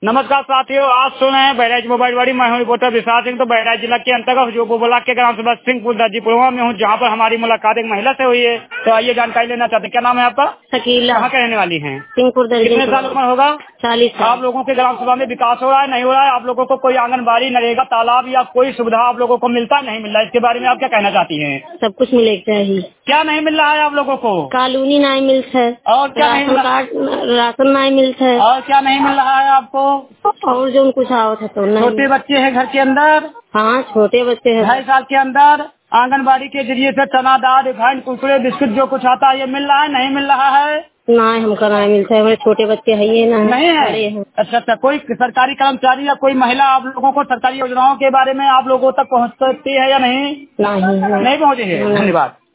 नमस्कार साथियों, आज सुन रहे हैं बहराइच मोबाइल वाड़ी। मैं हूँ रिपोर्टर विशाल सिंह। तो बहराइच जिला के अंतर्गत जो ब्लॉक के ग्राम सभा सिंहपुर दर्जीपुरवा में हूँ, जहाँ पर हमारी मुलाकात एक महिला से हुई है। तो आइए जानकारी लेना चाहते हैं। क्या नाम है आपका? शकीला। कहाँ के रहने वाली हैं? सिंहपुर दर्जीपुर। कितने साल उम्र होगा? 40 साल। आप लोगों के ग्राम सभा में विकास हो रहा है, नहीं हो रहा है? आप लोगों को कोई आंगनबाड़ी, नरेगा, तालाब या कोई सुविधा आप लोगों को मिलता है, नहीं मिल रहा है? इसके बारे में आप क्या कहना चाहती हैं? सब कुछ मिलेगा चाहिए। क्या नहीं मिल रहा है आप लोगों को? कॉलोनी नहीं मिलता है। और क्या नहीं मिल रहा? राशन नहीं मिलता है। और क्या नहीं मिल रहा है आपको? और जो कुछ आवत है तो नहीं। छोटे बच्चे हैं घर के अंदर? हाँ, छोटे बच्चे हैं। 2.5 साल के अंदर आंगनबाड़ी के जरिए से चना दाल, रिफाइंड, कुरकुरे, बिस्कुट जो कुछ आता है, ये मिल रहा है, नहीं मिल रहा है? नहीं, हमको नहीं मिलता है। हमारे छोटे बच्चे है ये नहीं है। अच्छा अच्छा, कोई सरकारी कर्मचारी या कोई महिला आप लोगों को सरकारी योजनाओं के बारे में आप लोगों तक पहुँचती है या नहीं? नहीं नहीं पहुँची है। धन्यवाद।